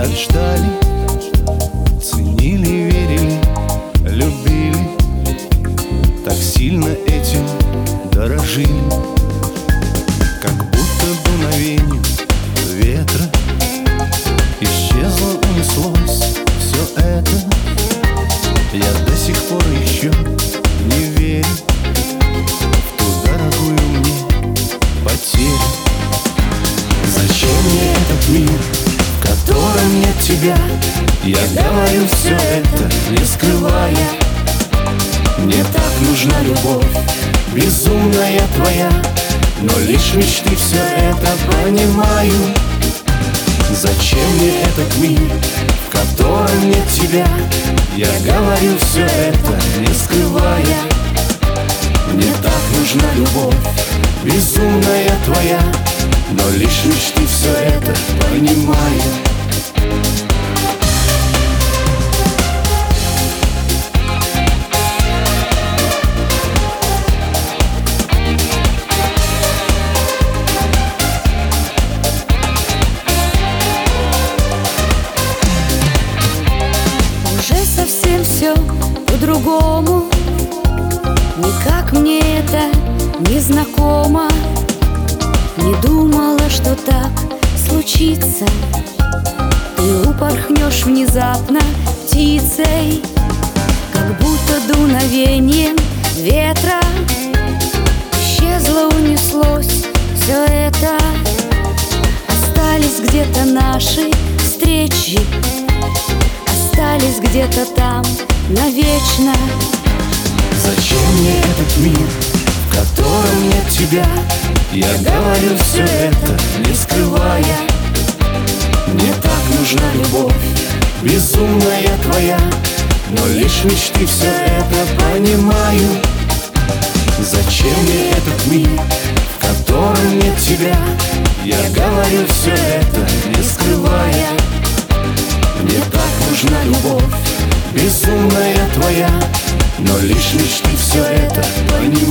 так ждали, ценили, верили, любили, так сильно этим дорожили. Как будто дуновением ветра исчезло, унеслось все это. Я до сих пор еще не верю в ту дорогую мне потерю. Зачем мне этот мир, в котором нет тебя? Я говорю все это, не скрывая. Мне так нужна любовь, безумная твоя, но лишь мечты все это понимаю. Зачем мне этот мир, в котором нет тебя? Я говорю все это, не скрывая. Мне так нужна любовь, безумная твоя, но лишь мечты все это понимаю. Совсем все по-другому, никак мне это не знакомо. Не думала, что так случится. Ты упорхнешь внезапно птицей, как будто дуновением ветра. Исчезло, унеслось все это. Остались где-то наши встречи, остались где-то там навечно. Зачем мне этот мир, в котором нет тебя? Я говорю все это, не скрывая. Мне так нужна любовь, безумная твоя, но лишь мечты все это понимаю. Зачем мне этот мир, в котором нет тебя? Я говорю все это, не скрывая. Мне так нужна любовь, безумная твоя, но лишь мечты все это понимаю.